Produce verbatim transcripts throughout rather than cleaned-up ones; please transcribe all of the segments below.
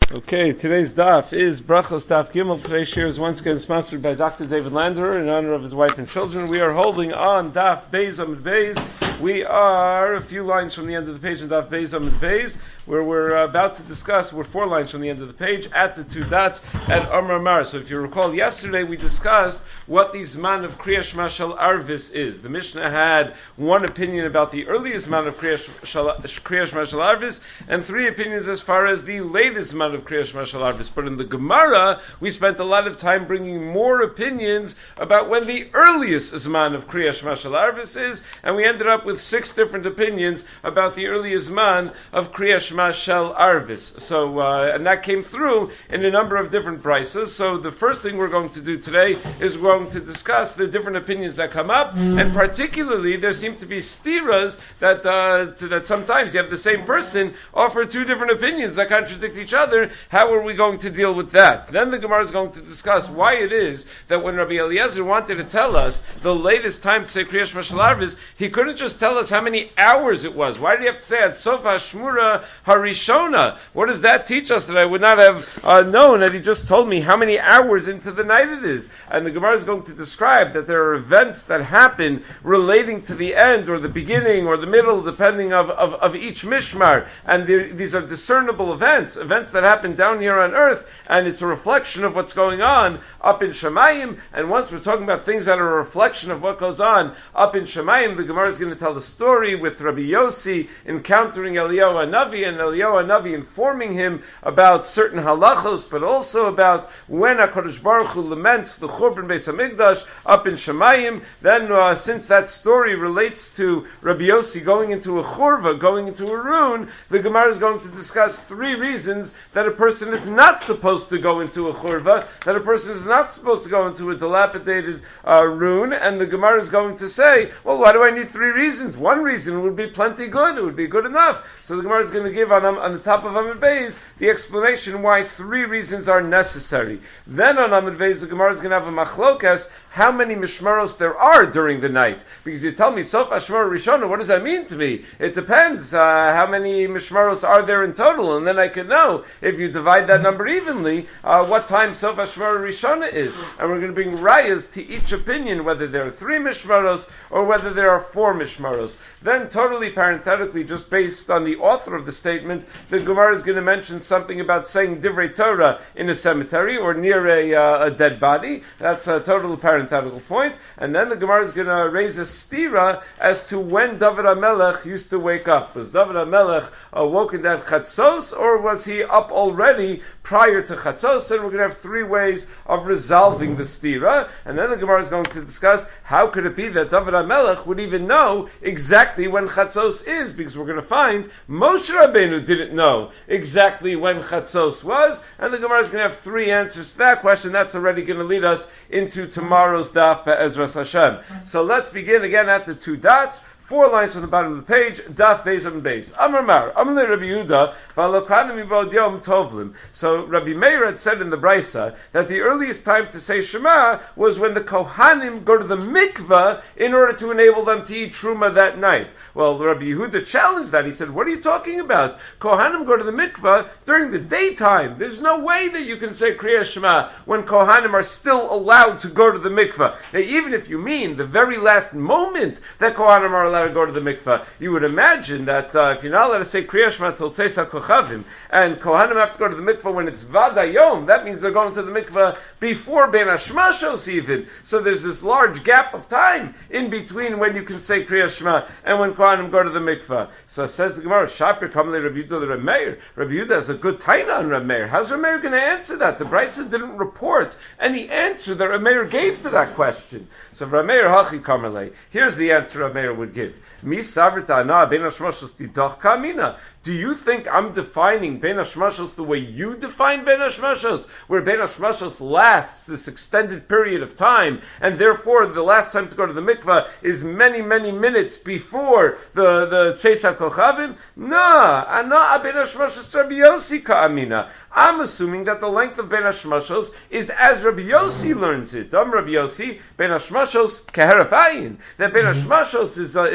Okay, today's daf is Brachos Daf Gimel. Today's shir is once again sponsored by Doctor David Landerer in honor of his wife and children. We are holding on Daf Beis Amud Beis. We are a few lines from the end of the page in Daf Beis Amud Beis, where we're about to discuss, we're four lines from the end of the page, at the two dots, at Amar Mar. So if you recall, yesterday we discussed what the Zman of Kriya Shema Shel Arvis is. The Mishnah had one opinion about the earliest Zman of Kriya Shema Shel Arvis, and three opinions as far as the latest Zman of Kriya Shema Shel Arvis. But in the Gemara, we spent a lot of time bringing more opinions about when the earliest Zman of Kriya Shema Shel Arvis is, and we ended up with six different opinions about the earliest Zman of Kriya Shema Shel Arvis. So, uh, and that came through in a number of different prices. So the first thing we're going to do today is we're going to discuss the different opinions that come up, mm. and particularly there seem to be stiras that uh, to, that sometimes you have the same person offer two different opinions that contradict each other. How are we going to deal with that? Then the Gemara is going to discuss why it is that when Rabbi Eliezer wanted to tell us the latest time to say Kriya Shema Shel Arvis, he couldn't just tell us how many hours it was. Why did he have to say at Sofa Shmura Harishona? What does that teach us that I would not have uh, known that he just told me how many hours into the night it is? And the Gemara is going to describe that there are events that happen relating to the end or the beginning or the middle, depending of, of, of each mishmar. And these are discernible events, events that happen down here on earth, and it's a reflection of what's going on up in Shemayim. And once we're talking about things that are a reflection of what goes on up in Shemayim, the Gemara is going to tell the story with Rabbi Yossi encountering Eliyahu Hanavi, and Eliyahu Hanavi informing him about certain halachos, but also about when HaKadosh Baruch Hu laments the Churban Beis HaMikdash up in Shemayim. Then, uh, since that story relates to Rabbi Yossi going into a churva, going into a rune, the Gemara is going to discuss three reasons that a person is not supposed to go into a churva, that a person is not supposed to go into a dilapidated uh, rune, and the Gemara is going to say, well, why do I need three reasons? One reason would be plenty good, it would be good enough. So the Gemara is going to give on, on the top of Amud Beis the explanation why three reasons are necessary. Then on Amud Beis, the Gemara is going to have a machlokas, how many mishmaros there are during the night. Because you tell me, Sof Ashmar Rishona, what does that mean to me? It depends uh, how many mishmaros are there in total, and then I can know, if you divide that number evenly, uh, what time Sof Ashmar Rishona is. And we're going to bring rayas to each opinion, whether there are three mishmaros or whether there are four mishmaros. Then, totally parenthetically, just based on the author of the statement, the Gemara is going to mention something about saying Divrei Torah in a cemetery or near a, uh, a dead body. That's a total parenthetical point. And then the Gemara is going to raise a stira as to when David HaMelech used to wake up. Was David HaMelech awoken at Chatzos, or was he up already prior to Chatzos? And we're going to have three ways of resolving the stira. And then the Gemara is going to discuss how could it be that David HaMelech would even know exactly when Chatzos is, because we're going to find Moshe Rabbeinu didn't know exactly when Chatzos was, and the Gemara is going to have three answers to that question. That's already going to lead us into tomorrow's daf be'ezras Hashem. So let's begin again at the two dots. Four lines from the bottom of the page, Daf Beis Amud Beis. Amar Mar, Amar Rabbi Yehuda, V'alokanim Yivod Yom Tovlim. So Rabbi Meir had said in the Brisa that the earliest time to say Shema was when the Kohanim go to the mikveh in order to enable them to eat Truma that night. Well, Rabbi Yehuda challenged that. He said, what are you talking about? Kohanim go to the mikveh during the daytime. There's no way that you can say Kriya Shema when Kohanim are still allowed to go to the mikveh. Now, even if you mean the very last moment that Kohanim are allowed to go to the mikveh, you would imagine that uh, if you're not allowed to say Kriya Shema till Tzeis HaKochavim, and Kohanim have to go to the mikveh when it's Vadayom, that means they're going to the mikveh before Ben Hashmashos even. So there's this large gap of time in between when you can say Kriya Shema and when Kohanim go to the mikveh. So says the Gemara, Shapir Kamle Rabbi Yehuda Rabbi Meir. Rabbi Yehuda has a good taina on Rabbi Meir. How's Rabbi Meir going to answer that? The Brisa didn't report any answer that Rabbi Meir gave to that question. So Rabbi Meir Hachi Kamerle. Here's the answer Rabbi Meir would give. Mi savrta na ben hashmashos titach kamina. Do you think I'm defining Ben Hashmashos the way you define Ben Hashmashos, where Ben Hashmashos lasts this extended period of time, and therefore the last time to go to the mikveh is many, many minutes before the the Tzeis HaKochavim? No, ana Ben Hashmashos Rabbi Yossi ka'amina. I'm assuming that the length of Ben Hashmashos is as Rabbi Yossi learns it. Um, Rabbi Yossi, Ben Hashmashos keheref ayin. That Ben Hashmashos is, uh, is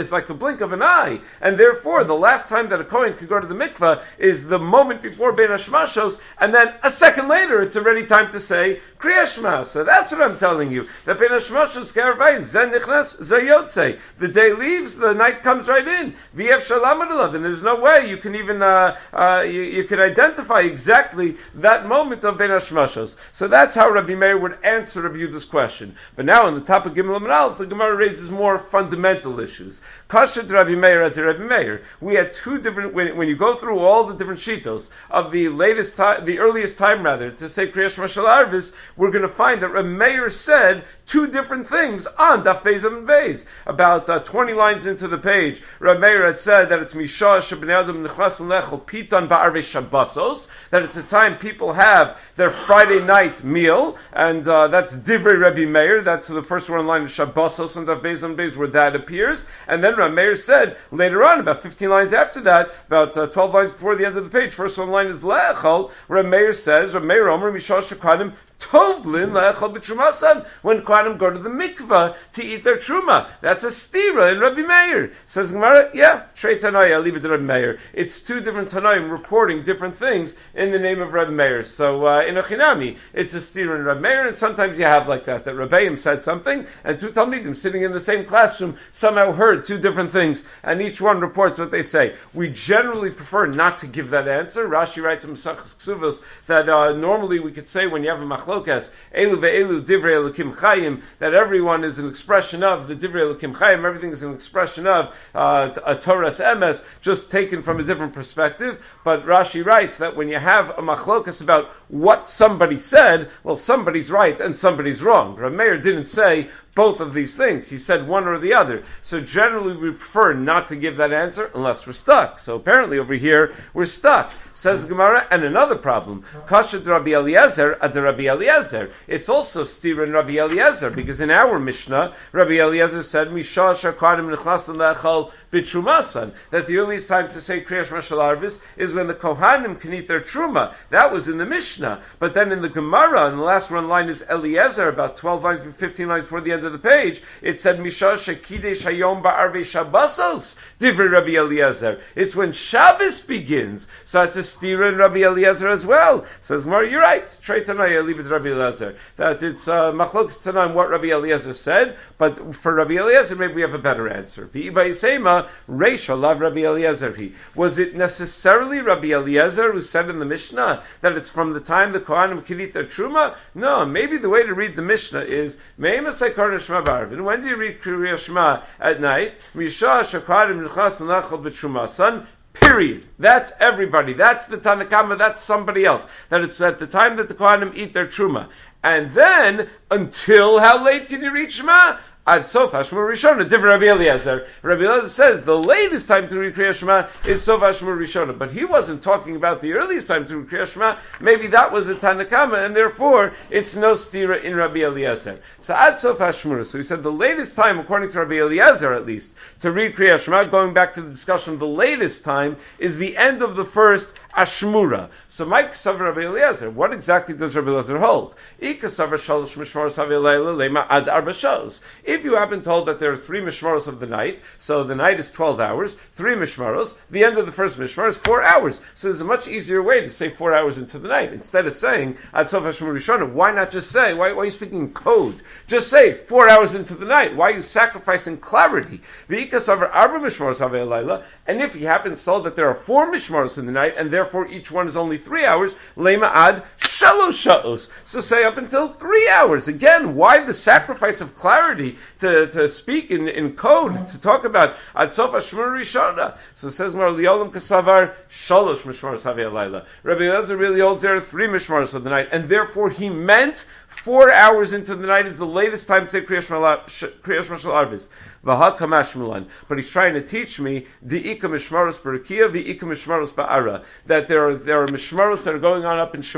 is like the blink of an eye, and therefore the last time that a Kohen could go to the mikveh is the moment before Bein Hashmashos, and then a second later it's already time to say Kriya Shema. So that's what I'm telling you. That Bein Hashmashos Kervayin Zen Nichnas Zayotze. The day leaves, the night comes right in. V'yev Shalam Adelav, and there's no way you can even uh, uh, you, you can identify exactly that moment of Bein Hashmashos. So that's how Rabbi Meir would answer Rabbi Yehuda's question. But now on the top of Gimel Amud Aleph, the Gemara raises more fundamental issues. Kasher to Rabbi Meir at Rabbi Meir. We had two different. When, when you go through all the different shitos of the latest time, the earliest time rather, to say Kriya Shema Shel Arvis, we're going to find that Rabbi Meir said two different things on Daf Beis Amud Beis. About uh, twenty lines into the page, Rabbi Meir had said that it's Mishah Shebnei Adam Nechnasim Lechol Piton Ba'arvei Shabbosos, that it's a time people have their Friday night meal, and uh, that's Divrei Rabbi Meir. That's the first one line of Shabbosos and Daf Beis Amud Beis where that appears. And then Rabbi Meir said later on, about fifteen lines after that, about uh, twelve lines before the end of the page, first one line is Lechol. Rabbi Meir says, Rabbi Meir Omer Mishah Shekadim Tovlin Lechol B'Trumasan, when Kohanim go to the mikvah to eat their truma. That's a stira in Rabbi Meir. Says Gemara, yeah, Trei Tanai, I'll leave it to Rabbi Meir. It's two different Tanaim reporting different things in the name of Rabbi Meir. So uh, in a Chinami, it's a stira in Rabbi Meir, and sometimes you have like that, that Rabbeim said something, and two Talmidim sitting in the same classroom somehow heard two different things, and each one reports what they say. We generally prefer not to give that answer. Rashi writes in Masachas Ksuvos that uh, normally we could say when you have a machlokas, elu ve'elu divrei elokim chayim, that everyone is an expression of the divrei elokim chayim, everything is an expression of uh, a Torah's emes, just taken from a different perspective. But Rashi writes that when you have a machlokas about what somebody said, well, somebody's right and somebody's wrong. Rav Meir didn't say both of these things. He said one or the other. So generally we prefer not to give that answer unless we're stuck. So apparently over here we're stuck. Says Gemara, and another problem. Kashat Rabbi Eliezer ad Rabbi Eliezer. It's also stira in Rabbi Eliezer, because in our Mishnah, Rabbi Eliezer said, Mishah shakadim nechnasan lechal b'trumasan, that the earliest time to say Kriya Shema Shel Arvis is when the Kohanim can eat their truma. That was in the Mishnah. But then in the Gemara, and the last one line is Eliezer, about twelve lines, fifteen lines before the end of the page, it said, Mishah shekidesh hayom ba'arvei Shabbosos, divrei Rabbi Eliezer. It's when Shabbos begins. So it's a stira in Rabbi Eliezer as well. Says Gemara, you're right. Trei Tanai, I leave it to Rabbi Eliezer. That it's uh, machlokes Tanai what Rabbi Eliezer said, but for Rabbi Eliezer maybe we have a better answer. V'iba Yisema, Reisha lav Rabbi Eliezer he. Was it necessarily Rabbi Eliezer who said in the Mishnah that it's from the time the Kohanim can eat their truma? No, maybe the way to read the Mishnah is Me'emasai Karna Shema B'Arvin. When do you read Kriya Shema at night? Mishah shakadim nechnas lechal b'trumasan. Period. That's everybody. That's the Tanakama. That's somebody else. That it's at the time that the Kohanim eat their truma. And then, until how late can you read Shema? Ad Sof Hashmur Rishona, different Rabbi Eliezer. Rabbi Eliezer says the latest time to read Kriya Shema is Sof Hashmur Rishona, but he wasn't talking about the earliest time to read Kriya Shema. Maybe that was a Tanakama, and therefore it's no stira in Rabbi Eliezer. So Ad Sof Hashmur. So he said the latest time, according to Rabbi Eliezer at least, to read Kriya Shema, going back to the discussion of the latest time, is the end of the first Ashmura. So Mike Savar Rabbi Eliezer, what exactly does Rabbi Eliezer hold? Ika Savar Shalosh Mishmaros Havilayla Lema Ad Arba Shos. If you have been told that there are three mishmaros of the night, so the night is twelve hours, three mishmaros, the end of the first mishmar is four hours. So there's a much easier way to say four hours into the night. Instead of saying, Ad Sof Hashmur Rishona, why not just say, why, why are you speaking code? Just say, four hours into the night. Why are you sacrificing clarity? V'ikas over arba mishmaros have'elayla, and if he happens told that there are four mishmaros in the night, and therefore each one is only three hours, lema ad shalosh sha'os. So say up until three hours. Again, why the sacrifice of clarity? To, to speak in, in code, to talk about Ad Sof Hashmur Rishona. So it says Mar Liolam Kasavar Shalosh Mishmaros Havi Alayla. Rabbi Eliezer really holds there are three Mishmaros of the night, and therefore he meant four hours into the night is the latest time to say Kriya Shema Shel Arvis. V'ha Kamash Milan. But he's trying to teach me the Ika Mishmaros Barakia, the Ika Mishmaros Ba'ara. That there are there are Mishmaros that are going on up in Shemayim,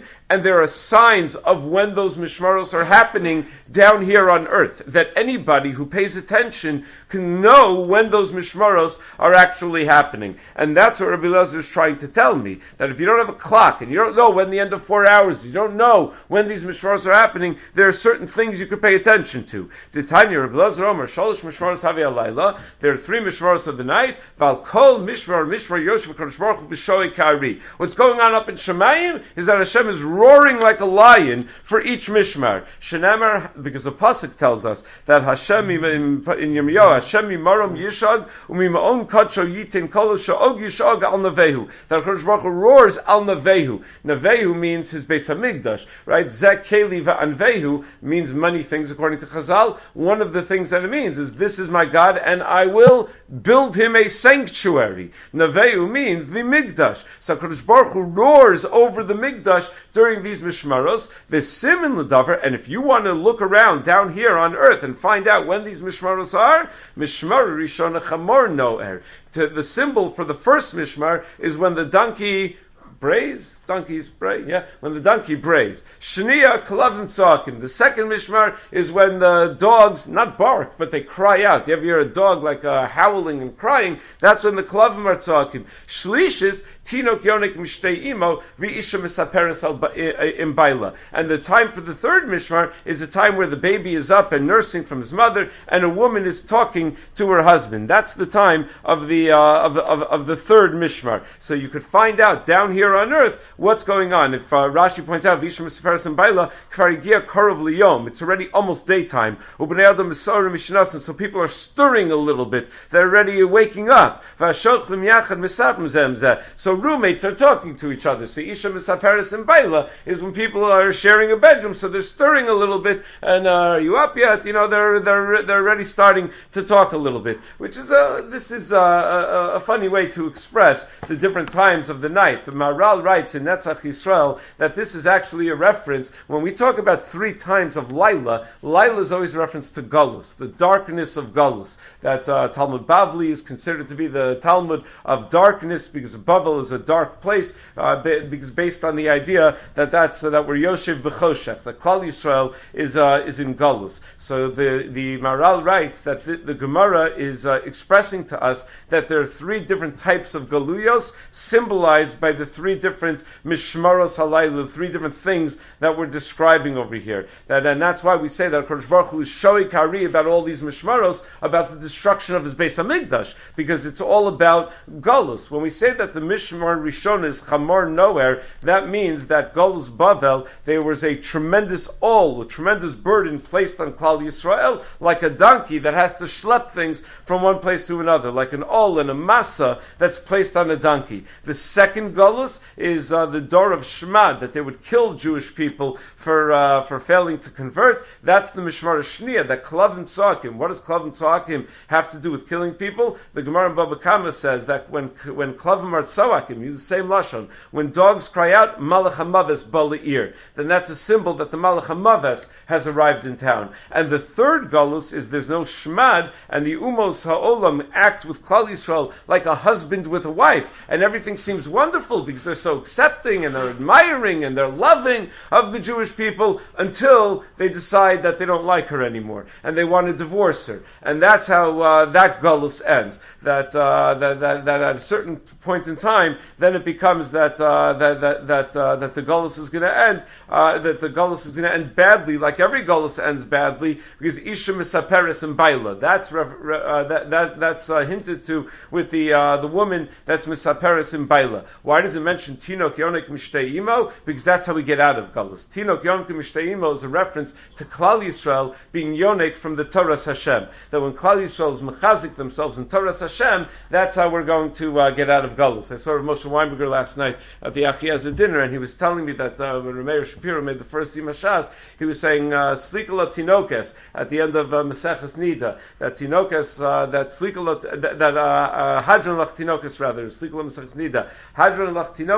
and there are signs of when those mishmaros are happening down here on earth, that anybody who pays attention can know when those mishmaros are actually happening. And that's what Rabbi Eliezer is trying to tell me, that if you don't have a clock, and you don't know when the end of four hours, you don't know when these mishmaros are happening, there are certain things you could pay attention to. Titania, Rabbi Eliezer Omer, Shalosh mishmaros havi alayla, there are three mishmaros of the night, Val kol mishmar, mishmar yoshev HaKadosh Baruch Hu b'shoi kari. What's going on up in Shemayim is that Hashem is roaring like a lion for each mishmar. Shenamar, because the pasuk tells us that Hashem in, in Yirmiyahu, Hashem mimarom yishag umimaon kadsho yitin kol sha'og yishag al navehu. That HaKadosh Baruch Hu roars al navehu. Navehu means his Beis Hamikdash, right? Zek keli va'anvehu means many things according to Chazal. One of the things that it means is, this is my God and I will build him a sanctuary. Navehu means the Migdash. So HaKadosh Baruch Hu roars over the Migdash during these mishmaros. The simin l'davar, and if you want to look around down here on earth and find out when these mishmaros are, mishmar rishon chamor noer. The symbol for the first mishmar is when the donkey brays. Donkeys bray, yeah? When the donkey brays. Shniya kalavim tzakim. The second mishmar is when the dogs, not bark, but they cry out. You ever hear a dog like uh, howling and crying? That's when the kalavim are tzakim. Shlish is tinok yonik mishtei imo v'isha misaperes al imbaila. And the time for the third mishmar is the time where the baby is up and nursing from his mother, and a woman is talking to her husband. That's the time of the uh, of, of of the third mishmar. So you could find out down here on earth what's going on. If uh, Rashi points out, Visham Seferis and Baila, Kfarigia Korov Liyom, it's already almost daytime. Ubnei Adam Misorim Mishnasan, so people are stirring a little bit. They're already waking up. Vashochlim Yachad Misapim Zemzeh. So roommates are talking to each other. So Isha Misaferis and Baila is when people are sharing a bedroom, so they're stirring a little bit. And uh, are you up yet? You know, they're they're they're already starting to talk a little bit. Which is a this is a, a, a funny way to express the different times of the night. The Maharal writes in Netzach Yisrael that this is actually a reference, when we talk about three times of Laila, Laila is always a reference to Galus, the darkness of Galus. That uh, Talmud Bavli is considered to be the Talmud of darkness, because Bavel is a dark place, uh, because based on the idea that that's uh, that we're Yoshev B'choshech, that Klal Yisrael is uh, is in Galus. So the the Maharal writes that the, the Gemara is uh, expressing to us that there are three different types of Galuyos, symbolized by the three different Mishmaros Halaylu, three different things that we're describing over here. That, and that's why we say that HaKadosh Baruch Hu is Shoi Kari about all these Mishmaros, about the destruction of his Beis Hamikdash, because it's all about Galus. When we say that the Mishmar Rishon is Chamor Noer, that means that Galus Bavel, there was a tremendous all, a tremendous burden placed on Klal Yisrael, like a donkey that has to schlep things from one place to another, like an all and a massa that's placed on a donkey. The second Galus is uh, the door of Shmad, that they would kill Jewish people for uh, for failing to convert. That's the Mishmar Shniya, that Klavim Tzakim. What does Klavim Tzakim have to do with killing people? The Gemara in Baba Kama says that when when Klavim are Tzakim, use the same lashon, when dogs cry out, Malach HaMaves Ba'le'ir, then that's a symbol that the Malach HaMaves has arrived in town. And the third Galus is there's no Shmad, and the Umos HaOlam act with Klal Yisrael like a husband with a wife, and everything seems wonderful because they're so accepting and they're admiring and they're loving of the Jewish people, until they decide that they don't like her anymore and they want to divorce her. And that's how uh, that Galus ends. That, uh, that that that at a certain point in time, then it becomes that uh, that that that, uh, that the Galus is going to end. Uh, that the Galus is going to end badly, like every Galus ends badly, because Isha Misaperes and Baila. That's uh, that that that's uh, hinted to with the uh, the woman that's Misaperes and Baila. Why does it mention Tinok Yonik Mishtei Imo? Because that's how we get out of Galus. Tinok Yonik Mishtei Imo is a reference to Klal Yisrael being Yonik from the Torah Hashem. That when Klal Yisrael is mechazik themselves in Torah Hashem, that's how we're going to uh, get out of Galus. I saw Moshe Weinberger last night at the Achiyazah dinner, and he was telling me that uh, when Rameir Shapiro made the first Yimashas, he was saying uh, Slikala Tinokes at the end of uh, Maseches Nida. That Tinokes, uh, that Slikala, that, that uh, uh, Hadron Lach Tinokes rather, Slikala Maseches Nida. Hadron Lach Tinokes means we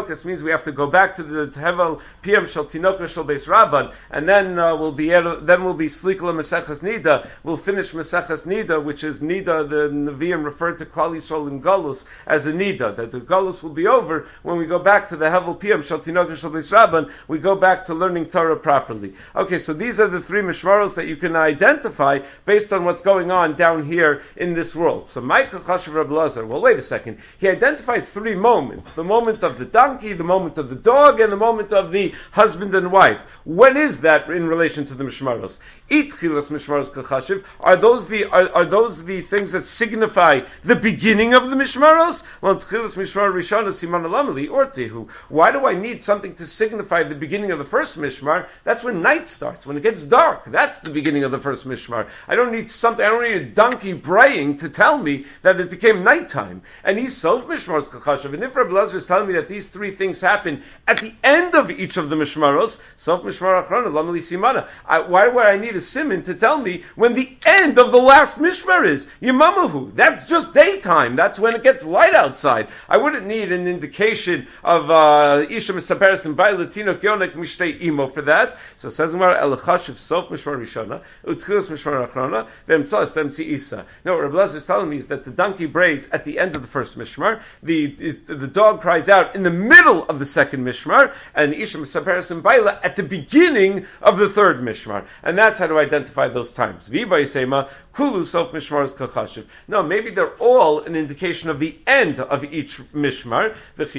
we have to go back to the Hevel Piyam Shel Tinoka Shel Beis Rabban, and then uh, we'll be able, then we'll be Slikla Maseches Nida. We'll finish Maseches Nida, which is Nida. The Nevi'im referred to Klal Yisrael in Galus as a Nida. That the Galus will be over when we go back to the Hevel Piyam Shel Tinoka Shel Beis Rabban. We go back to learning Torah properly. Okay, so these are the three mishmaros that you can identify based on what's going on down here in this world. So Michael Chashav Reb Lazar. Well, wait a second. He identified three moments: the moment of the donkey, the moment of the dog, and the moment of the husband and wife. When is that in relation to the mishmaros? Itchilas mishmaros kachashiv. Are those the are, are those the things that signify the beginning of the mishmaros? Well, itchilas mishmar rishana siman alamali ortehu. Why do I need something to signify the beginning of the first mishmar? That's when night starts, when it gets dark. That's the beginning of the first mishmar. I don't need something. I don't need a donkey braying to tell me that it became nighttime. And he's self mishmaros kachashiv. And if Rabbi Lazar is telling me that these three things happen at the end of each of the mishmaros, self mishmar achrona lamali simana. Why would I need a siman to tell me when the end of the last mishmar is? Yimamahu. That's just daytime. That's when it gets light outside. I wouldn't need an indication of Isha Misaperes and Bai Latino Kyonek Mishtei Imo for that. So says Gemara El Chashiv Sof Mishmar Rishona Utchilas Mishmar Achrona V'Emtzos Temtzi Isa. No, what Rabbi Lazar is telling me is that the donkey brays at the end of the first mishmar, the the dog cries out in the middle of the second mishmar, and Isha Misaperes and Baila at the beginning of the third mishmar, and that's how to identify those times. V'Ibai Sema Kulu Sof Mishmar Kachashiv. No, maybe they're all an indication of the end of each mishmar.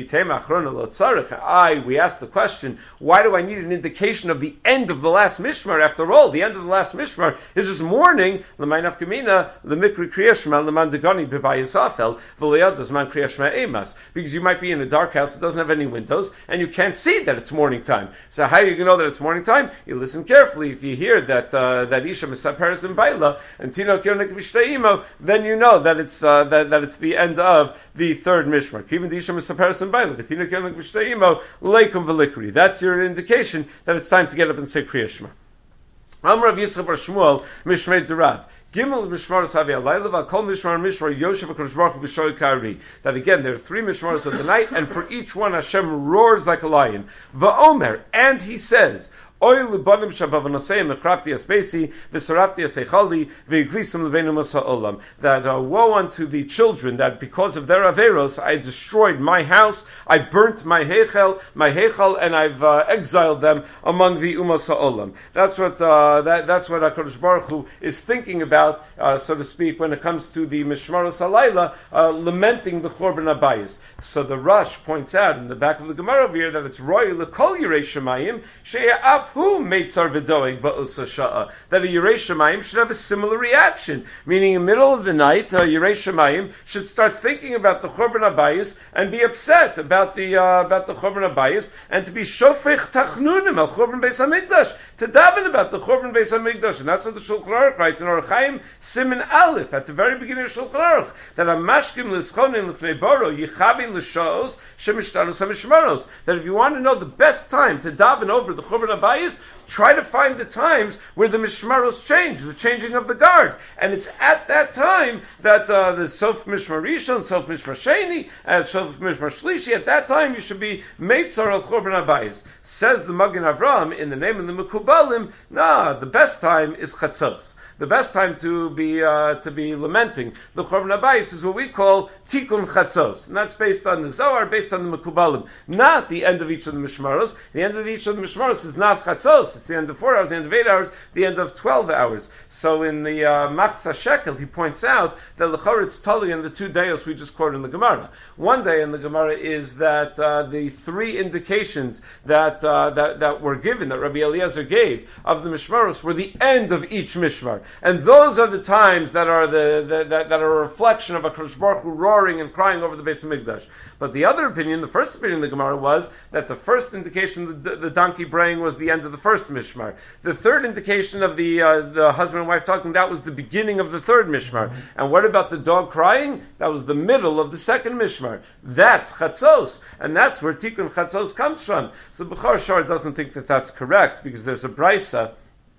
I, we ask the question, why do I need an indication of the end of the last mishmar? After all, the end of the last mishmar is just morning. L'maynaf kamina, l'mikri kriyashma, l'man degani b'bayisafel, v'leyad man kriyashma emas. Because you might be in a dark house that doesn't have any windows, and you can't see that it's morning time. So how are you going to know that it's morning time? You listen carefully. If you hear that uh, that isha misaperes and baila and tino kyonek mishteimo, then you know that it's uh, that that it's the end of the third mishmar. Even the isha misaperes and baila, tino kyonek mishteimo, leikum v'likri. That's your indication that it's time to get up and say Kriya Shema. Amar Rav Yitzchak bar Shmuel Mishmei Derav. Gimel mishmaros havi alayla, kol mishmar mishmar Yoshev HaKadosh Baruch Hu v'shoy kari. That again, there are three mishmaros of the night, and for each one Hashem roars like a lion. Va'omer, and he says, Oy lubanim shabavanaseim echrafti aspesi v'sarafti aseichali v'iglisam lebeinu masa'olam. That uh, woe unto the children that because of their averos I destroyed my house, I burnt my heichel, my heichal, and I've uh, exiled them among the umas ha'olam. That's what uh, that, that's what HaKadosh Baruch Hu is thinking about, uh, so to speak, when it comes to the Mishmaros Halayla, uh, lamenting the Chorban Abayis. So the Rush points out in the back of the Gemara over here that it's roy lekol yirei shemayim she'af who made sarvidoig ba'usa sha'a, that a Yirei Shemayim should have a similar reaction, meaning in the middle of the night, a Yirei Shemayim should start thinking about the Chorban Abayis and be upset about the uh, about the Chorban Abayis, and to be shofech tachnunim al Chorban Beis Hamikdash, to daven about the Chorban Beis Hamikdash, and that's what the Shulchan Aruch writes in Orach Chaim Siman Aleph at the very beginning of Shulchan Aruch, that a mashkim l'schonim l'fnei boro yichavin l'shaos shemishtaros hamishmaros, that if you want to know the best time to daven over the Chorban Abayis, try to find the times where the mishmaros change, the changing of the guard, and it's at that time that uh, the Sof Mishmar Rishon, Sof Mishmar Sheni, and Sof Mishmar Shlishi. At that time, you should be Meitzar al Chorban Abayis. Says the Magen Avram in the name of the Mekubalim. Nah, the best time is Chatzos. The best time to be uh, to be lamenting the Chorban Abayis is what we call Tikkun Chatzos, and that's based on the Zohar, based on the Mekubalim, not the end of each of the mishmaros. The end of each of the mishmaros is not Chatzos; it's the end of four hours, the end of eight hours, the end of twelve hours. So in the uh, Machzah Shekel, he points out that l'chor it's totally in the two dayos we just quoted in the Gemara. One day in the Gemara is that uh, the three indications that, uh, that that were given, that Rabbi Eliezer gave of the mishmaros, were the end of each mishmar. And those are the times that are the, the that, that are a reflection of a HaKadosh Baruch Hu roaring and crying over the Beis Hamikdash. But the other opinion, the first opinion in the Gemara, was that the first indication the, the donkey braying was the end of the first mishmar. The third indication of the uh, the husband and wife talking, that was the beginning of the third mishmar. Mm-hmm. And what about the dog crying? That was the middle of the second mishmar. That's Chatzos, and that's where Tikkun Chatzos comes from. So Bechor Shor doesn't think that that's correct, because there's a brisa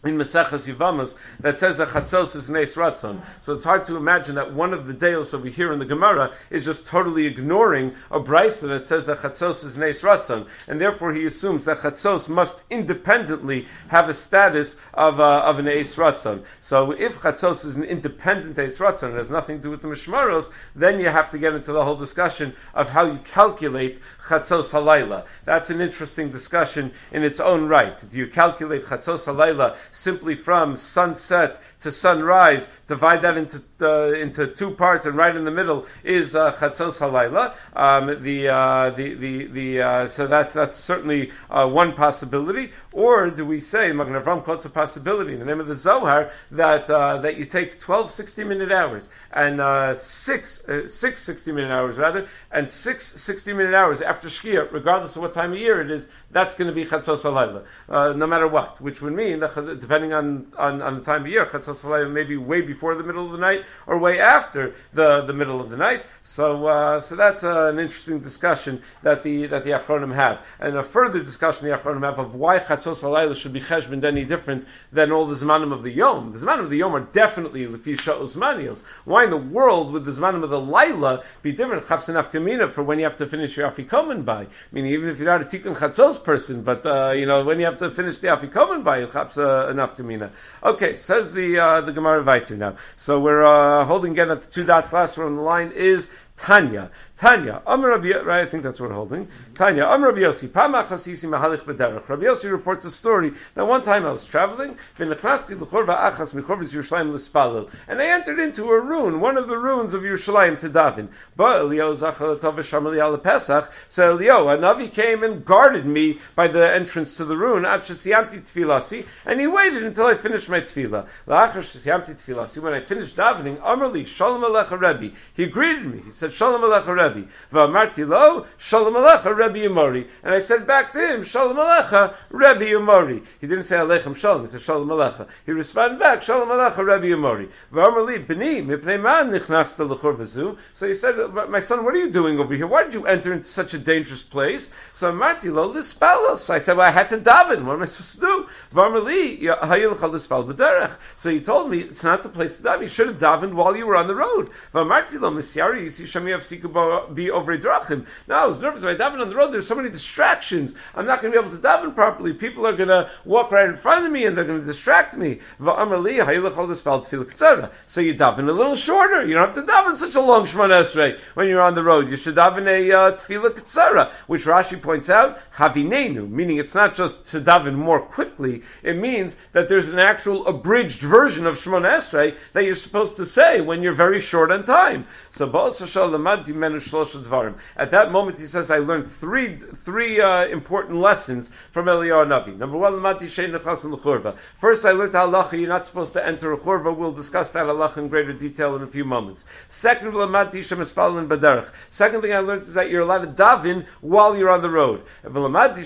in Maseches Yevamos that says that Chatzos is Neis Ratzon. So it's hard to imagine that one of the deos over here in the Gemara is just totally ignoring a brisa that says that Chatzos is Neis Ratzon, and therefore he assumes that Chatzos must independently have a status of uh, of an Eis Ratzon. So if Chatzos is an independent Eis Ratzon, it has nothing to do with the Mishmaros, then you have to get into the whole discussion of how you calculate Chatzos Halayla. That's an interesting discussion in its own right. Do you calculate Chatzos Halayla simply from sunset to sunrise, divide that into uh, into two parts, and right in the middle is uh, Chatzos Halayla. Um, the, uh, the the the uh, so that's that's certainly uh, one possibility. Or do we say Magen Avram quotes a possibility in the name of the Zohar that uh, that you take twelve sixty-minute hours and uh, six uh, six sixty-minute hours rather, and six sixty-minute hours after Shkia, regardless of what time of year it is, that's going to be Chatzos Halayla, uh, no matter what. Which would mean that depending on, on, on the time of year, Chatzos Halayla may be way before the middle of the night or way after the, the middle of the night. So uh, so that's uh, an interesting discussion that the that the Achronim have, and a further discussion the Achronim have of why Chatzos Halayla should be cheshbon any different than all the zmanim of the Yom. The zmanim of the Yom are definitely lefi sha'os manios. Why in the world would the zmanim of the Laila be different? Chaps and afkamina for when you have to finish your afikomen by. Meaning even if you're not a tikkun chatzos person, but uh, you know when you have to finish the afikomen by, chaps uh, an afkamina. Okay, says the uh, the Gemara Vayter now. So we're uh, holding again at the two dots. Last one on the line is Tanya. Tanya. Amar Rabbi, right? I think that's what we're holding. Tanya. Amar Rabbi Yossi. Pama chasisi mahalich b'derech. Rabbi Yossi reports a story that one time I was traveling, v'nechnasti l'chorva achas michorvas Yerushalayim l'spalel, and I entered into a rune, one of the runes of Yerushalayim to daven. But Eliyahu zachar l'tov v'sham Eliyahu l'pesach. So Eliyahu, a Navi, came and guarded me by the entrance to the rune. Ad shesiyamti tefilasi, and he waited until I finished my tefillah. La'achar shesiyamti tefilasi, when I finished davening, Amar li Shalom Alecha Rebbe. He greeted me. He said, Shalom Alecha Rebbe. V'amarti lo, Shalom Alecha Rebbe Yomori. And I said back to him, Shalom Alecha Rebbe Yomori. He didn't say Alechem Shalom, he said Shalom Alecha. He responded back, Shalom Alecha Rebbe Yomori. V'amar li, B'ni, mipnei man nichnasta l'chor v'zu. So he said, my son, what are you doing over here? Why did you enter into such a dangerous place? So Amarti lo, l'spalos. So I said, well, I had to daven. What am I supposed to do? V'amar li, hayilcha l'spal b'derech. So he told me, it's not the place to daven. You should have davened while you were on the road. V'amarti lo, misyari, yisi shami avsiku be over drachim. No, I was nervous. If I daven on the road, there's so many distractions. I'm not going to be able to daven properly. People are going to walk right in front of me and they're going to distract me. So you daven a little shorter. You don't have to daven such a long Shemona Esrei when you're on the road. You should daven a uh, tefillah k'tzara, which Rashi points out, havinenu, meaning it's not just to daven more quickly. It means that there's an actual abridged version of Shemona Esrei that you're supposed to say when you're very short on time. So at that moment, he says, I learned three three uh, important lessons from Eliyahu Navi. Number one, first, I learned halacha, you're not supposed to enter a churva. We'll discuss that halacha in greater detail in a few moments. Second, second thing I learned is that you're allowed to daven while you're on the road. And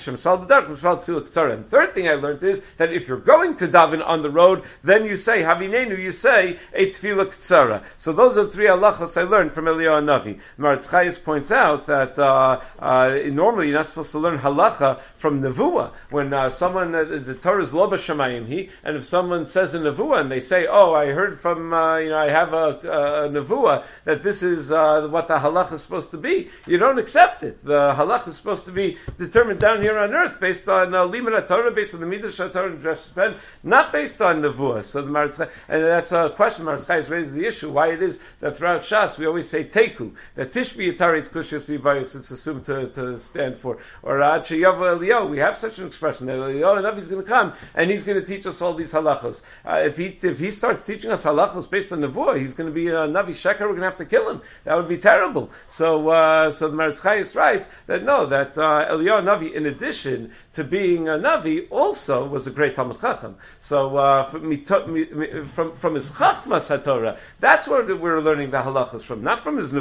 third thing I learned is that if you're going to daven on the road, then you say, Havinenu, you say, a tefillah k'tzara. So those are the three halachas I learned from Eliyahu Navi. Maratz Chayes points out that uh, uh, normally you're not supposed to learn halacha from nevuah. When uh, someone, uh, the Torah is lo b'shamayim he, and if someone says a nevuah and they say, oh, I heard from, uh, you know, I have a, a nevuah that this is uh, what the halacha is supposed to be, you don't accept it. The halacha is supposed to be determined down here on earth based on uh, limud Torah, based on the midrash Torah and Dreshus Ben, not based on nevuah. So the Maratz Chayes, and that's a question Maratz Chayes raises the issue why it is that throughout Shas we always say teku, that Tishbi Yitaretz Kushas Yibayos, it's assumed to, to stand for, or Ad Sheyavu Eliyahu. We have such an expression that Eliyahu Navi is going to come and he's going to teach us all these halachos. Uh, if he if he starts teaching us halachos based on nevuah, he's going to be a Navi Sheker. We're going to have to kill him. That would be terrible. So uh, so the Maratz Chayes writes that no, that uh, Eliyahu Navi, in addition to being a Navi, also was a great Talmud Chacham. So uh, from from from his Chachmas HaTorah, that's where we're learning the halachos from, not from his nevuah.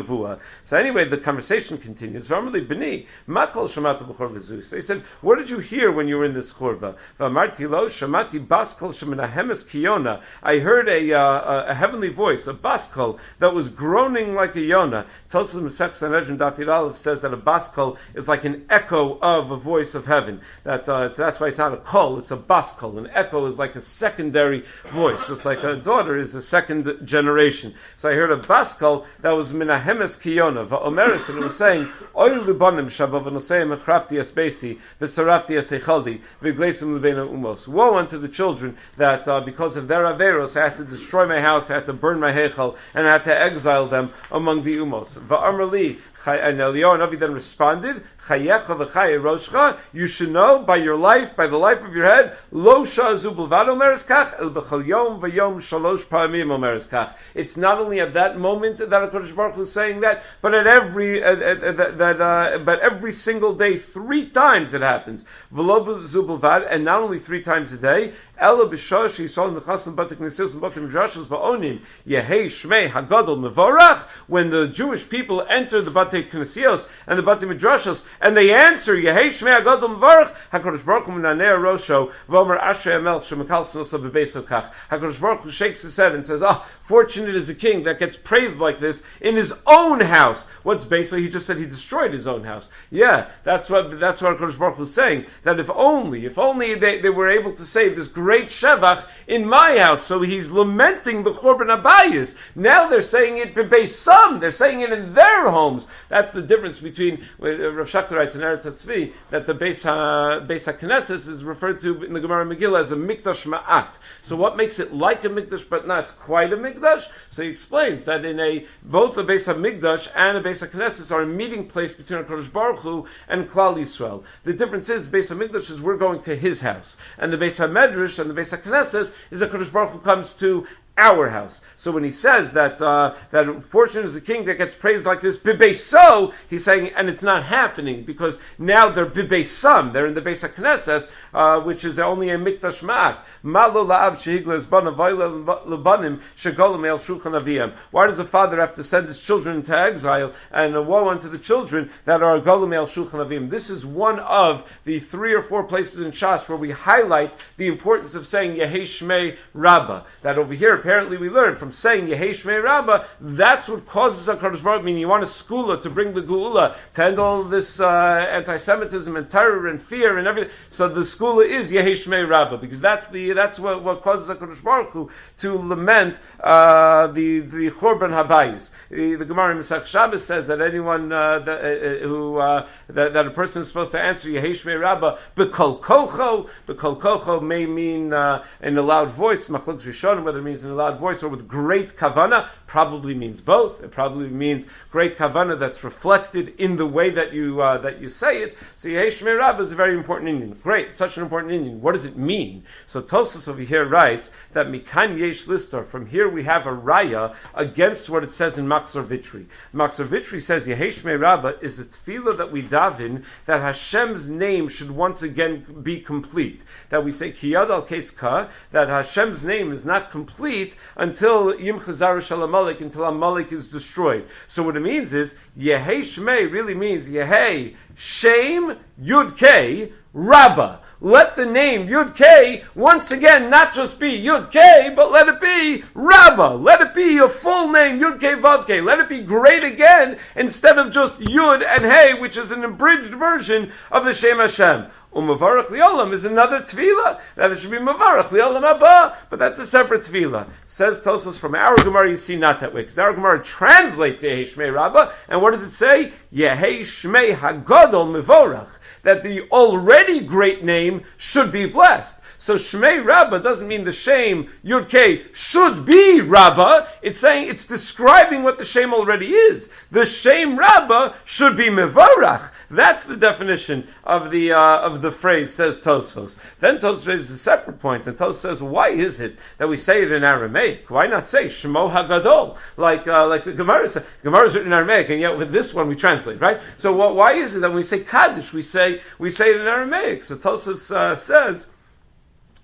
Nevuah. So anyway, the conversation continues. V'amar li b'ni, ma kol shamata b'chor v'zus. They said, what did you hear when you were in this churva? V'amarti lo, shamati baskol shemenahemes kiyona. I heard a, uh, a heavenly voice, a baskol, that was groaning like a yona. Tosas Masech Sanhedrin Daf Yud Aleph says that a baskol is like an echo of a voice of heaven. That uh, it's, that's why it's not a kol, it's a baskol. An echo is like a secondary voice, just like a daughter is a second generation. So I heard a baskol that was minahemes kiyona, va'omeres, and it was saying, Oy libanim shabav v'noseim echrafti esbesi, v'sarafti esechaldi, v'gleisim l'beina umos. Woe unto the children that uh, because of their averos I had to destroy my house, I had to burn my heichal, and I had to exile them among the umos. Va'amar li, and Eliyahu Navi then responded, Chayecha v'chaye roshcha, you should know by your life, by the life of your head, Lo sha'azu b'lvad omeres kach, el b'chal yom v'yom shalosh pa'amim omeres kach. It's not only at that moment that HaKadosh Baruch Hu is saying that, but at every, uh, uh, that, that uh, but every single day, three times it happens. V'lo b'zu b'lvad, and not only three times a day, Ela b'shosh yisol nechasam batik nesil and batim drashos va'onim, Yehei shmei hagadol mevorach, when the Jewish people enter the Batei Knesios and the Batei Midrashos, and they answer, Yehei Shmei HaGadol Mevarach, HaKadosh Baruch Hu Menanei Rosho, V'omer Ashrei HaMelech Shemekal Snoso B'Beiso Kach. HaKadosh Baruch Hu shakes his head and says, ah, oh, fortunate is a king that gets praised like this in his own house. What's Beiso? He just said he destroyed his own house. Yeah, that's what that's what HaKadosh Baruch Hu is saying, that if only, if only they, they were able to say this great Shevach in my house. So he's lamenting the Churban Abayis. Now they're saying it B'Beisam, they're saying it in their homes. That's the difference between, uh, Rav Shachter writes in Eretz HaTzvi, that the Beis, ha, Beis HaKnesses is referred to in the Gemara Megillah as a Mikdash Ma'at. So what makes it like a Mikdash but not quite a Mikdash? So he explains that in a, both a Beis HaMikdash and a Beis HaKnesses are a meeting place between HaKadosh Baruch Hu and Klal Yisrael. The difference is, Beis HaMikdash is we're going to his house. And the Beis HaMedrash and the Beis HaKnesses is that HaKadosh Baruch Hu comes to our house. So when he says that uh, that fortune is a king that gets praised like this, bibeiso, he's saying, and it's not happening because now they're bibeisam, they're in the Beis HaKnesses, uh, which is only a mikdash ma'at. Malo la'av shehigla esbana vayla lebanim shegolim el shulchan aviyam. Why does a father have to send his children into exile, and a woe unto the children that are golim el shulchan aviyam? This is one of the three or four places in Shas where we highlight the importance of saying Yehei Shmei Rabbah. That over here, apparently we learn from saying Yehei Shmei Rabbah, that's what causes HaKadosh Baruch Hu, meaning you want a skula to bring the geula, to end all this uh, anti-Semitism and terror and fear and everything. So the skula is Yehei Shmei Rabbah, because that's the that's what, what causes HaKadosh Baruch Hu to lament uh, the the Churban Habayis. The, the Gemara in Masech Shabbos says that anyone uh, that, uh, who uh, that, that a person is supposed to answer Yehei Shmei Rabbah b'kol kocho. B'kol kocho may mean uh, in a loud voice, machlokes rishonim, whether it means in a loud voice or with great kavana, probably means both. It probably means great kavana that's reflected in the way that you uh, that you say it. So Yehei Shmei Rabbah is a very important Indian. Great, such an important Indian. What does it mean? So Tosfos over here writes that mikan yesh listar. From here we have a raya against what it says in Machzor Vitri. Machzor Vitri says Yehei Shmei Rabbah is a tefillah that we daven that Hashem's name should once again be complete. That we say Kiyad al Kes Ka, that Hashem's name is not complete until Yim Chazar Shal Amalek, until Amalek is destroyed. So what it means is Yehei Shmei really means Yehei Shem Yud Kei Rabbah. Let the name Yud Kei once again not just be Yud Kei, but let it be Rabbah. Let it be your full name, Yud Kei Vav Kei. Let it be great again instead of just Yud and Hey, which is an abridged version of the Shem Hashem. Umavarach Liolam is another tefillah, that it should be Mavarach Liolam Abba, but that's a separate tefillah. Says Tosfos from our Gemara, you see not that way, because our Gemara translates Yehei Shmei Rabbah, and what does it say? Yehei Shmei Hagadol Mevorach, that the already great name should be blessed. So Shmei Rabbah doesn't mean the Shem Yud Kei should be Rabbah. It's saying, it's describing what the Shem already is. The Shem Rabbah should be Mevorach. That's the definition of the uh, of the phrase, says Tosfos. Then Tosfos raises a separate point, and Tosfos says, why is it that we say it in Aramaic? Why not say Shemo Hagadol, like uh, like the Gemara says? Gemara is written in Aramaic, and yet with this one we translate, right? So what, why is it that when we say Kaddish, we say we say it in Aramaic? So Tosfos uh, says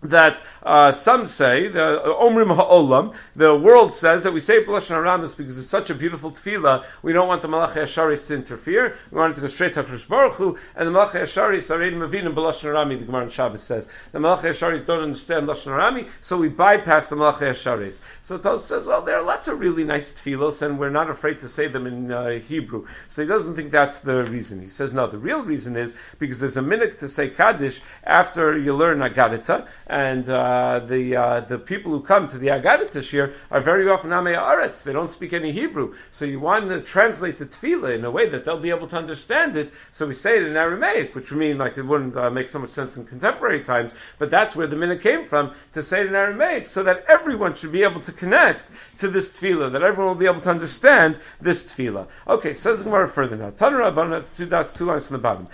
that uh, some say, the Omrim Ha'olam, the world says that we say B'Lashon Haramis because it's such a beautiful tefillah, we don't want the Malachei Asharis to interfere, we want it to go straight to HaKadosh Baruch Hu, and the Malachei Asharis are in Mavinim B'Lashon Harami, the Gemara in Shabbos says. The Malachei Asharis don't understand Lashon Harami, so we bypass the Malachei Asharis. So Tos says, well, there are lots of really nice tefillos, and we're not afraid to say them in uh, Hebrew. So he doesn't think that's the reason. He says, no, the real reason is because there's a minhag to say Kaddish after you learn Agadita, and uh, the uh, the people who come to the Agadita Shir are very often Amei Haaretz. They don't speak any Hebrew. So you want to translate the tefillah in a way that they'll be able to understand it. So we say it in Aramaic, which would mean like it wouldn't uh, make so much sense in contemporary times, but that's where the minhag came from, to say it in Aramaic, so that everyone should be able to connect to this tefillah, that everyone will be able to understand this tefillah. Okay, says the Gemara further now. Tanur Rabbanan, two dots, two lines from the bottom.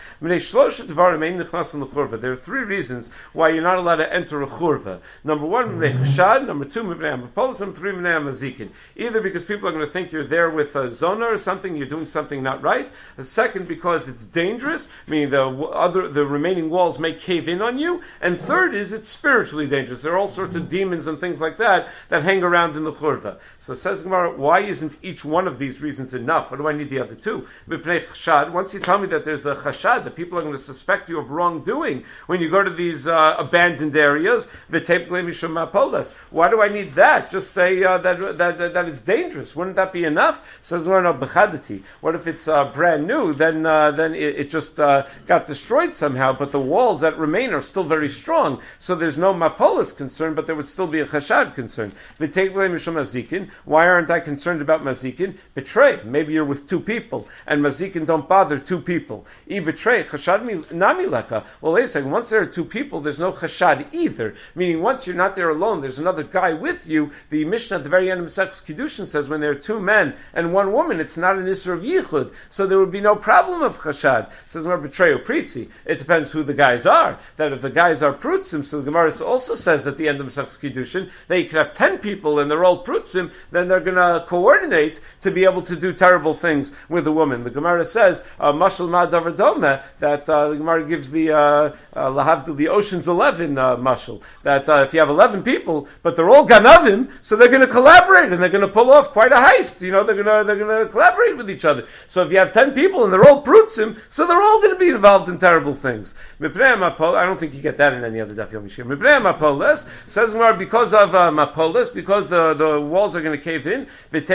There are three reasons why you're not allowed to enter a churva. Number one, chashad. Number two, mapolos. Number three, mazikin. Either because people are going to think you're there with a zona or something, you're doing something not right. The second, because it's dangerous, meaning the other, the remaining walls may cave in on you. And third is it's spiritually dangerous. There are all sorts of demons and things like that that hang around in the churva. So says Gemara, why isn't each one of these reasons enough? What do I need the other two? Once you tell me that there's a chashad, that people are going to suspect you of wrongdoing when you go to these uh, abandoned areas, why do I need that? Just say uh, that, that, that that it's dangerous. Wouldn't that be enough? Says what if it's uh, brand new? Then uh, then it, it just uh, got destroyed somehow, but the walls that remain are still very strong. So there's no mapolis concern, but there would still be a chashad concern. Why aren't I concerned about mazikin? Betray. Maybe you're with two people, and mazikin don't bother two people. E betray chashad nami leka. Well, wait a second. Once there are two people, there's no chashad either. Meaning, once you're not there alone, there's another guy with you. The Mishnah at the very end of Maseches Kiddushin says when there are two men and one woman, it's not an Isra of Yichud, so there would be no problem of chashad. It says more betray or pritzi. It depends who the guys are. That if the guys are prutzim, so the Gemara also says at the end of Maseches Kiddushin that you could have ten people and they're all prutzim, then they're going to coordinate to be able to do terrible things with a woman. The Gemara says mashal ma davar doma, that uh, the Gemara gives the uh, uh, lahavdil, the Ocean's Eleven uh, mashal, that uh, if you have eleven people, but they're all ganavim, so they're going to collaborate and they're going to pull off quite a heist. You know, they're going to they're going to collaborate with each other. So if you have ten people and they're all prutzim, so they're all going to be involved in terrible things. I don't think you get that in any other daf yomi shir. Mapoles says more because of uh, mapoles, because the, the walls are going to cave in.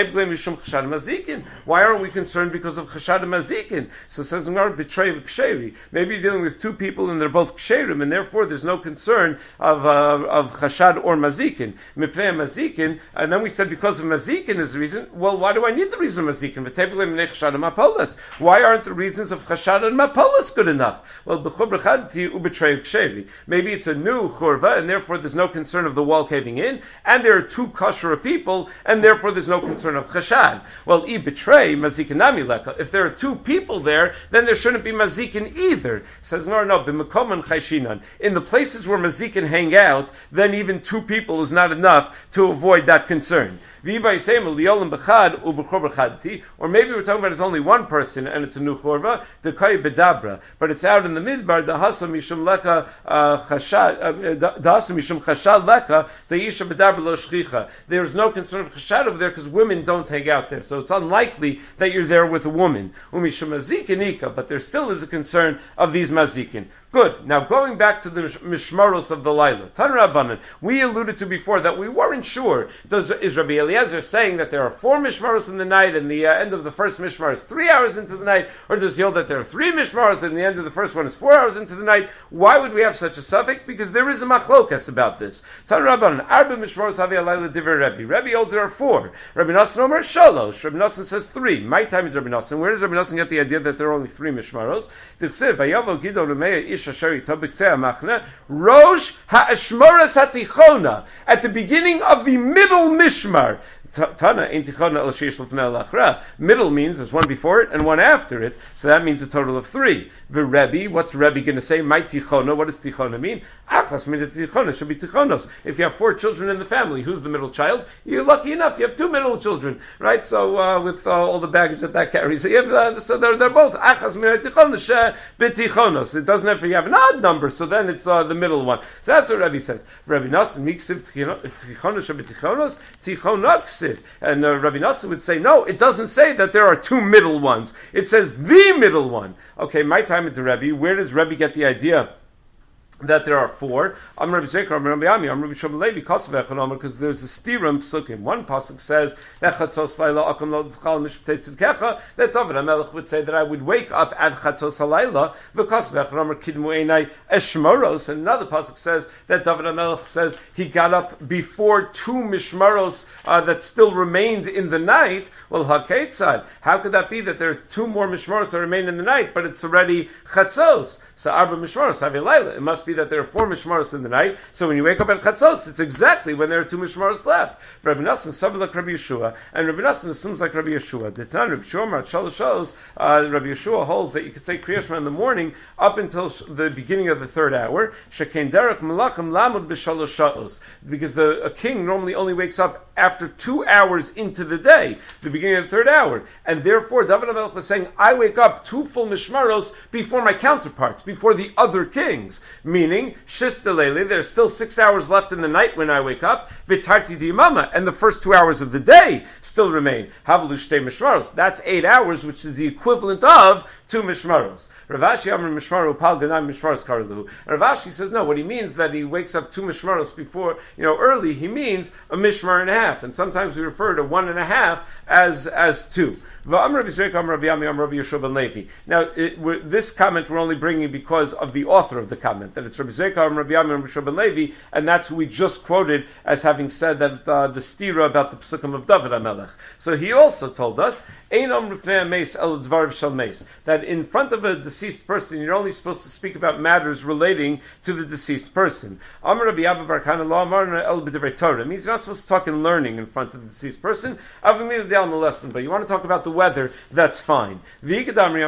Why aren't we concerned because of chashad and mazikin? So says more betray ksheri. Maybe you're dealing with two people and they're both ksherim, and therefore there's no concern of uh, of chashad or mazikin. Mipnei mazikin, and then we said because of mazikin is the reason. Well, why do I need the reason of mazikin? Why aren't the reasons of chashad and mapolis good enough? Well, maybe it's a new churva, and therefore there's no concern of the wall caving in, and there are two kosher people, and therefore there's no concern of chashad. Well, i betray mazikin nami leka. If there are two people there, then there shouldn't be mazikin either. It says no, no, b'mekoman chayshinan. In the places where mazikin hang out, then even two people is not enough to avoid that concern. Or maybe we're talking about it's only one person and it's a new churva, dekai bedabra, but it's out in the midbar, the hasa mishum leka chashad, the hasa mishum chashad leka, the isha bedabra lo shchicha. There's no concern of chashad over there because women don't hang out there, so it's unlikely that you're there with a woman. Umishum mazikin ika, but there still is a concern of these mazikin. Good. Now going back to the mishmaros of the Laila. Tan Rabbanan, we alluded to before that we weren't sure. Does, is Rabbi Eliezer saying that there are four mishmaros in the night and the uh, end of the first mishmar is three hours into the night? Or does he hold that there are three mishmaros and the end of the first one is four hours into the night? Why would we have such a suffix? Because there is a machlokas about this. Tan Rabbanan, Arba mishmaros havi alayla divrei Rebbe. Rebbe holds there are four. Rabbi Nosson Omer shalosh. Rabbi Nosson says three. My time is Rabbi Nosson. Where does Rabbi Nosson get the idea that there are only three mishmaros? Tichsev, vayavo Gidon u'meya ish Rosh Ha'ashmoras Hatichona, at the beginning of the middle Mishmar. Tana, middle means there's one before it and one after it, so that means a total of three. The Rebbe, what's Rebbe going to say? My Tichona, what does Tichona mean? achas min tichonos should be tichonos. If you have four children in the family, who's the middle child? You're lucky enough. You have two middle children, right? So uh, with uh, all the baggage that that carries, so, you have, uh, so they're, they're both achas min tichonos betichonos. It doesn't have to have an odd number, so then it's uh, the middle one. So that's what Rabbi says. Rabbi Nassim miksiv tichonos betichonos tichonoksiv, and uh, Rabbi Nassim would say no. It doesn't say that there are two middle ones. It says the middle one. Okay, my time at the Rebbe. Where does Rebbe get the idea that there are four? I'm Rabbi Zeker, I'm Rabbi Ami, I'm Rabbi Shlomo Levi, because there's a stirum psukim. One pasuk says that Chatzos Laila Akum Lo Tzchal Mishptei Tzidkecha, that David HaMelech would say that I would wake up at Chatzos Laila because V'echanomer Kidmu Einai Eshmoros. And another pasuk says that David HaMelech says he got up before two mishmaros uh, that still remained in the night. Well, HaKetzad, how could that be that there are two more mishmaros that remain in the night, but it's already Chatzos? So Arba Mishmaros have a Laila. It must be that there are four mishmaros in the night. So when you wake up at Chatzos, it's exactly when there are two mishmaros left. For Rabbi Nassim, some like Rabbi Yeshua, and Rabbi Nassim assumes like Rabbi Yeshua. The Tan Rabbi Yeshua Shalosh shows uh, Rabbi Yeshua holds that you could say Kriya Shema in the morning up until sh- the beginning of the third hour. Shekein derech melachim lamud b'shalosh shaos, because the a king normally only wakes up after two hours into the day, the beginning of the third hour, and therefore David HaMelech was saying, I wake up two full mishmaros before my counterparts, before the other kings. Meaning, Shistalele, there's still six hours left in the night when I wake up, Vitarti Diyamama, and the first two hours of the day still remain. Havalu Shtei Mishmaros. That's eight hours, which is the equivalent of two Mishmaros. Rav Ashi Amar Mishmaru Pal Ganam Mishmaros Karlu. Rav Ashi says, no, what he means that he wakes up two Mishmaros before, you know, early, he means a Mishmar and a half, and sometimes we refer to one and a half as, as two. Now, it, this comment we're only bringing because of the author of the comment, that it's Rabbi Zekar, Rabbi Yami, and Rabbi Shua ben Levi, and that's who we just quoted as having said that uh, the stira about the psukim of David HaMelech. So he also told us that in front of a deceased person, you're only supposed to speak about matters relating to the deceased person. It means you're not supposed to talk in learning in front of the deceased person, but you want to talk about the weather, that's fine. But the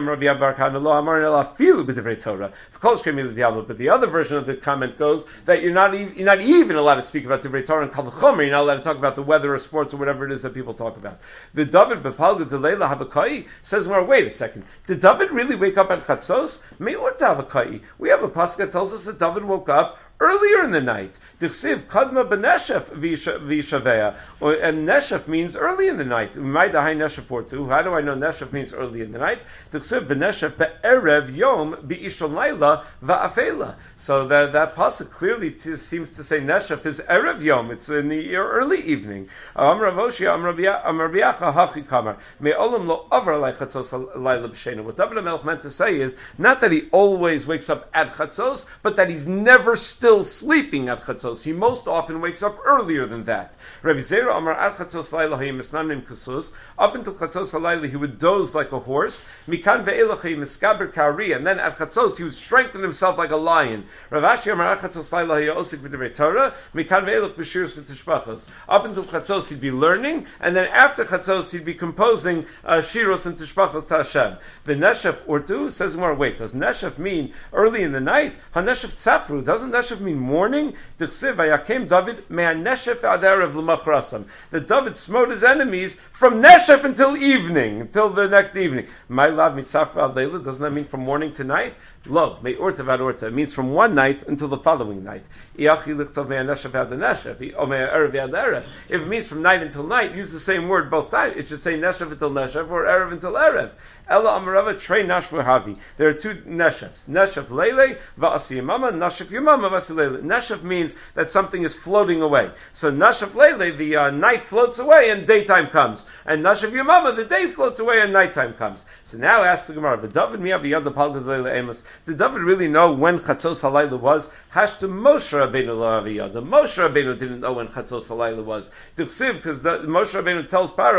other version of the comment goes that you're not even, you're not even allowed to speak about Divrei Torah and Kal V'chomer. You're not allowed to talk about the weather or sports or whatever it is that people talk about. The David Bepalga Delela Habakai says, well, wait a second. Did David really wake up at Chatzos? Me'ut Habakai. We have a pasuk that tells us that David woke up earlier in the night. Dichsiv kadma b'neshef v'yishavea. And neshef means early in the night. Umay dahay neshef or two. How do I know neshef means early in the night? Dichsiv b'neshef be'erev yom b'ishon layla va'afela. So that, that pasuk clearly t- seems to say neshef is erev yom. It's in the early evening. Am Rav Oshia, am Rabbi Yacha hachi kamar. Me'olam lo avar alay chatzos layla b'shena. What David HaMelech meant to say is, not that he always wakes up at chatzos, but that he's never still Still sleeping at Chatzos. He most often wakes up earlier than that. Rabbi Zera Amar at Chatzos Laila Hayim Misnamnim Kasus. Up until Chatzos Laila he would doze like a horse. Mikan ve'elach Hayim Miskaber Kari, and then at Chatzos he would strengthen himself like a lion. Rav Ashi Amar at Chatzos Laila Hayim Osik V'Divrei Torah. Mikan ve'elach B'Shiros V'Tishbachos. Up until Chatzos he'd be learning, and then after Chatzos he'd be composing uh, Shiros and Tishbachos to Hashem. The Neshef or two says more. Wait, does Neshef mean early in the night? HaNeshef Tzafru. Doesn't Neshef mean morning? Dichsiv vayakem David me'aneshef ad erev l'machrasam. That David smote his enemies from Neshef until evening, until the next evening. My love mitzafra ad leila. Doesn't that mean from morning to night? Lo, me'orta vad orta. It means from one night until the following night. Iachi lichtov me'aneshef ad neshef, o me'erev ad erev. If it means from night until night, use the same word both times. It should say neshef until neshef or erev until erev. Ella amarava trei nashvu havi. There are two neshefs. Neshef leile va'asi yamama, neshef yamama va'asi leile. Neshef means that something is floating away. So neshef leile, the uh, night floats away and daytime comes. And neshef yamama, the day floats away and nighttime comes. So now ask the Gemara, V'David miyav yad palga leile amos. Did David really know when Chatzos Halayla was? Hashtu Moshe Rabbeinu lo aviyad. The Moshe Rabbeinu didn't know when Chatzos Halayla was. Dichsiv, because Moshe Rabbeinu tells Paro,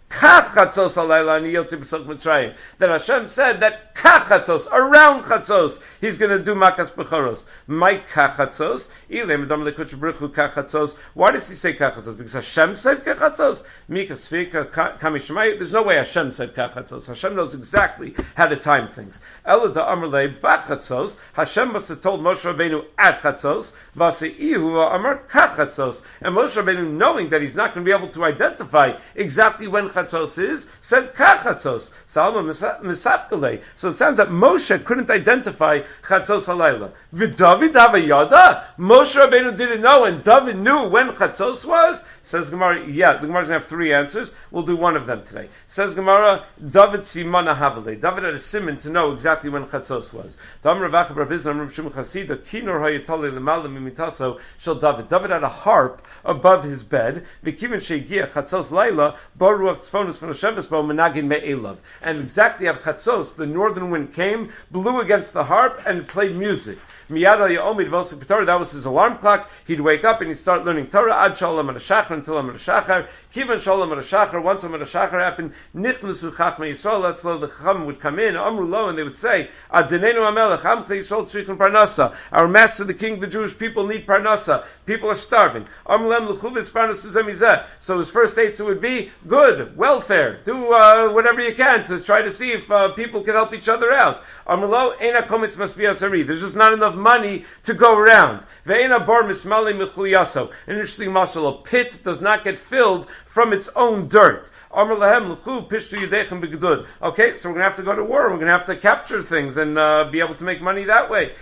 Kach chatzos alayla ani yotze b'sach Mitzrayim. That Hashem said that kach chatzos, around chatzos, He's going to do makas bechoros. My kach chatzos, ilem adam lekuch bruchu kach chatzos. Why does He say kach chatzos? Because Hashem said kach chatzos. Mika svika kamishmai. There's no way Hashem said kach chatzos. Hashem knows exactly how to time things. Ela da amrlei bach chatzos. Hashem must have told Moshe Rabbeinu at chatzos. Vaseihu amar kach chatzos. And Moshe Rabbeinu, knowing that he's not going to be able to identify exactly when chatzos is, said kach chatzos. Salma misafkalei. So it sounds that Moshe couldn't identify chatzos halayla. V'David havayada. Moshe Rabbeinu didn't know, and David knew when chatzos was. Says Gemara, yeah, the Gemara's going to have three answers. We'll do one of them today. Says Gemara, David simana havale. David had a simon to know exactly when chatzos was. David had a harp above his bed. And exactly at chatzos, the northern wind came, blew against the harp, and played music. That was his alarm clock. He'd wake up and he'd start learning Torah ad shalom shachar until Amar Shachar. Kivan shalom Shachar. Once Amar Shachar happened, nichnusu chachmei Yisrael. That's the chacham would come in, Amru lo, and they would say, Adonenu Hamelech, Amchei Yisrael tzrichen parnasa. Our master, the king, the Jewish people need parnasa. People are starving. Amru lem l'chuvis parnasu zemizeh. So his first answer would be good welfare. Do uh, whatever you can to try to see if uh, people can help each other out. Amru lo, eina komitz must be asari. There's just not enough money to go around. Ve'ena bar mismali michuliyaso. An interesting mashal, a pit does not get filled from its own dirt. Okay, so we're going to have to go to war. We're going to have to capture things and uh, be able to make money that way.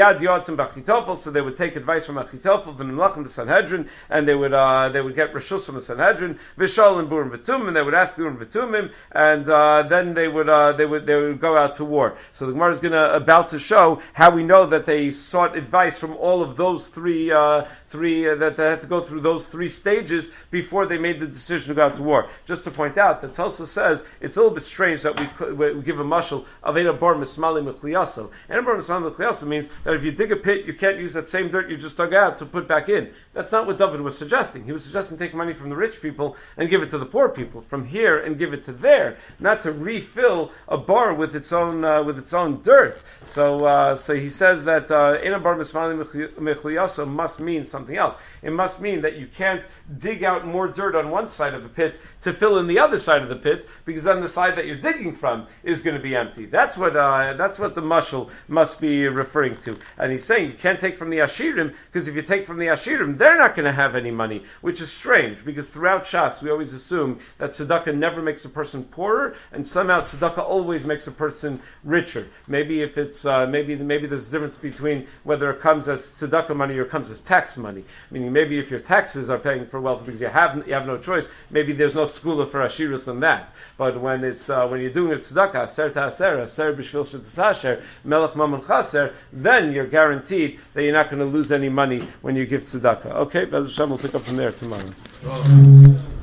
So they would take advice from Achitofel, the Sanhedrin, and they would uh, they would get reshus from the Sanhedrin, Vishal and Burim V'tumim, and they would ask Burim V'tumim, and uh, then they would uh, they would they would go out to war. So the Gemara is going to about to show how we know that they sought advice from all of those three uh, three uh, that they had to go through those three stages before they made the decision to go out to war. Just to point out that Tosa says it's a little bit strange that we, could, we give a mashal of Eina bar mismali mechliyaso. Eina bar mismali mechliyaso means that if you dig a pit, you can't use that same dirt you just dug out to put back in. That's not what David was suggesting. He was suggesting take money from the rich people and give it to the poor people, from here and give it to there, not to refill a bar with its own uh, with its own dirt. So uh, so he says that Eina bar mismali mechliyaso must mean something else. It must mean that you can't dig out more dirt on one side of the pit to fill in the other side of the pit, because then the side that you're digging from is going to be empty. That's what uh, that's what the mashal must be referring to. And he's saying you can't take from the Ashirim, because if you take from the Ashirim, they're not going to have any money, which is strange, because throughout Shas we always assume that tzedakah never makes a person poorer, and somehow tzedakah always makes a person richer. Maybe if it's uh, maybe maybe there's a difference between whether it comes as tzedakah money or it comes as tax money. Meaning maybe if your taxes are paying for wealth because you have you have no choice, maybe there's no skula for Ashirus than that. But when it's uh, when you're doing it tzedakah, aser ta'aser, aser b'shvil shetasasher, melech mammon chaser, then you're guaranteed that you're not going to lose any money when you give tzedakah. Okay, Bez Hashem, we'll pick up from there tomorrow.